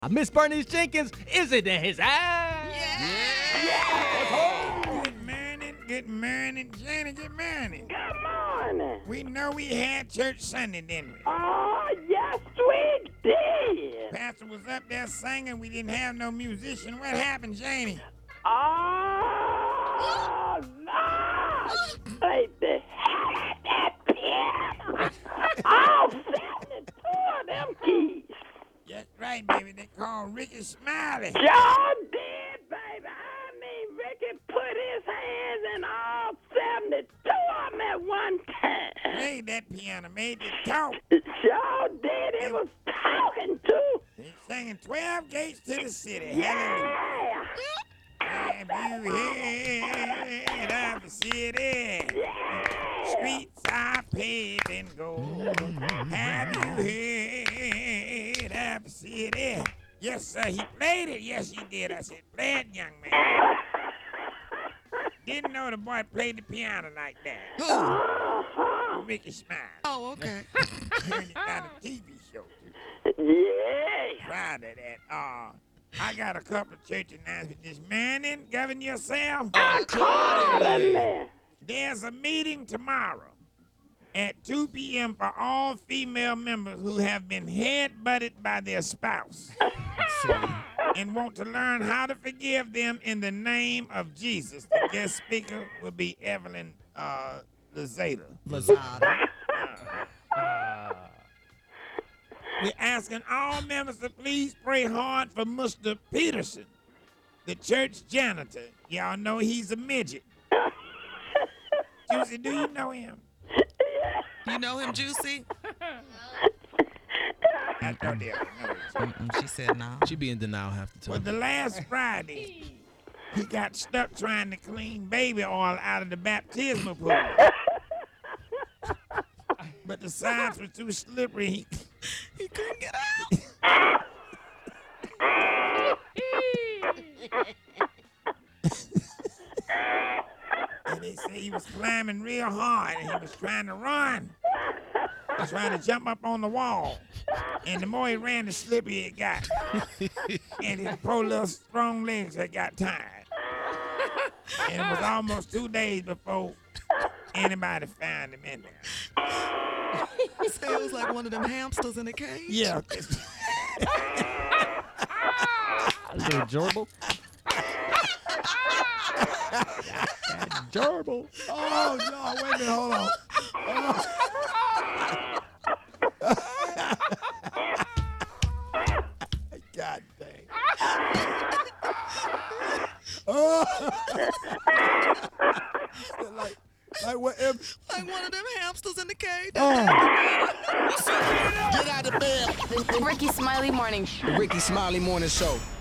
Miss Bernice Jenkins, is it in his eyes? Good morning, Jenny, good morning. Good morning. We know we had church Sunday, didn't we? Oh, yes, we did. Pastor was up there singing, we didn't have no musician. What happened, Janie? Oh, no. Played the hell out that piano. All 72 of them keys. That's right, baby. They called Ricky Smiley. Sure did, baby. I mean, Ricky put his hands in all 72 of them at one time. Played that piano, made it talk. Sure did. It was talking, too. They singing 12 gates to the city. Hallelujah. Yeah. Have you heard of the city? Streets are paved in gold. Have you heard of the city? Yes, sir, he played it. Yes, he did. I said, play it, young man. Didn't know the boy played the piano like that. Who? Ricky Smiley. Oh, okay. Heard he got a TV show, too. Yeah. Proud of that. I got a couple of church announcements this morning. Govern yourself. Man. There's a meeting tomorrow at 2 p.m. for all female members who have been head-butted by their spouse and want to learn how to forgive them in the name of Jesus. The guest speaker will be Evelyn Lazada. We're asking all members to please pray hard for Mr. Peterson, the church janitor. Y'all know he's a midget. Juicy, do you know him? You know him, Juicy? I thought they know him. She said no. She be in denial half the time. Well, the last Friday, he got stuck trying to clean baby oil out of the baptismal pool. But the sides were too slippery. He couldn't get out. And they say he was climbing real hard and he was trying to run. He was trying to jump up on the wall. And the more he ran, the slipperier it got. And his poor little strong legs had got tired. And it was almost 2 days before anybody found him in there. So it was like one of them hamsters in a cage? Yeah. Is it a gerbil? Gerbil. Oh, no, wait a minute, hold on. God dang. Oh. like what if... Like one of them hamsters in the cage? Oh. Get out of bed. The Ricky Smiley Morning Show. Ricky Smiley Morning Show.